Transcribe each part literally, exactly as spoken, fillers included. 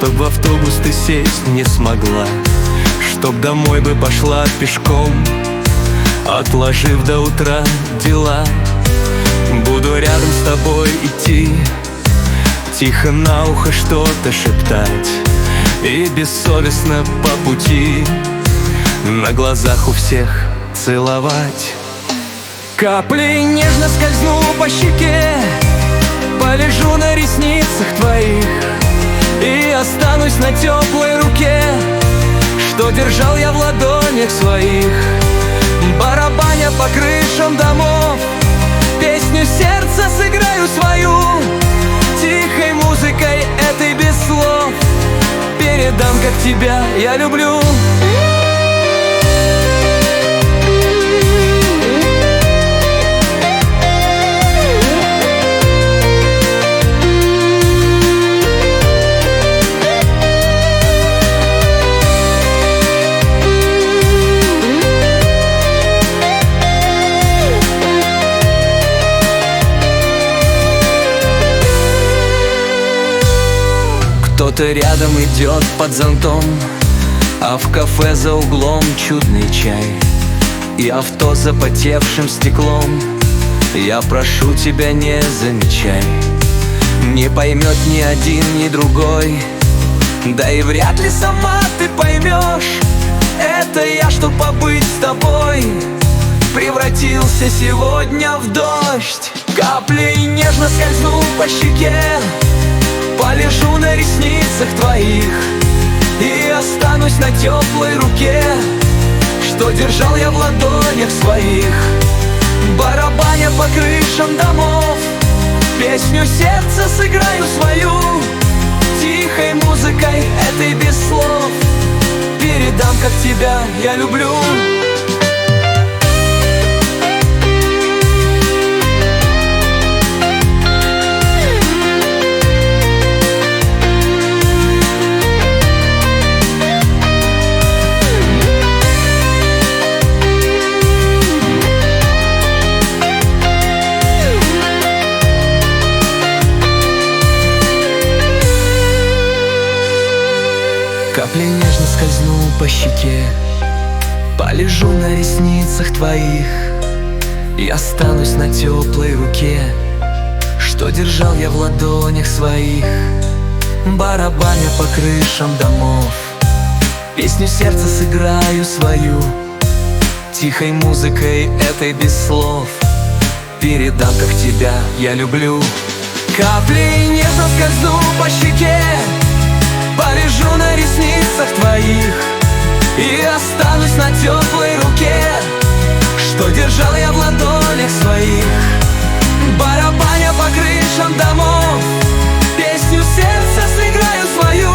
Чтоб в автобус ты сесть не смогла, чтоб домой бы пошла пешком, отложив до утра дела. Буду рядом с тобой идти, тихо на ухо что-то шептать, и бессовестно по пути на глазах у всех целовать. Каплей нежно скользну по щеке, полежу на ресницах твоих и останусь на теплой руке, что держал я в ладонях своих. Барабаня по крышам домов, песню сердца сыграю свою, тихой музыкой этой без слов передам, как тебя я люблю. Кто-то рядом идет под зонтом, а в кафе за углом чудный чай и авто с запотевшим стеклом. Я прошу тебя, не замечай, не поймет ни один, ни другой, да и вряд ли сама ты поймешь. Это я, чтоб побыть с тобой, превратился сегодня в дождь. Каплей нежно скользну по щеке, полежу на ресницах твоих и останусь на теплой руке, что держал я в ладонях своих. Барабаня по крышам домов, песню сердца сыграю свою, тихой музыкой этой без слов передам, как тебя я люблю. Каплей нежно скользну по щеке, полежу на ресницах твоих и останусь на теплой руке, что держал я в ладонях своих. Барабаня по крышам домов, песню сердца сыграю свою, тихой музыкой этой без слов передам, как тебя я люблю. Каплей нежно скользну по щеке, полежу на ресницах твоих и останусь на теплой руке, что держал я в ладонях своих. Барабаня по крышам домов, песню сердца сыграю свою,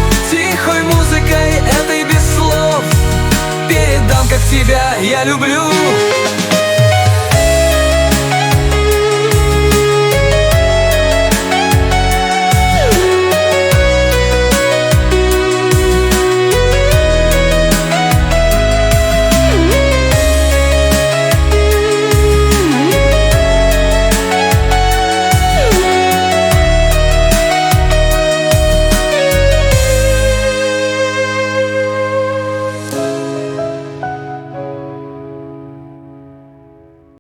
тихой музыкой этой без слов передам, как тебя я люблю.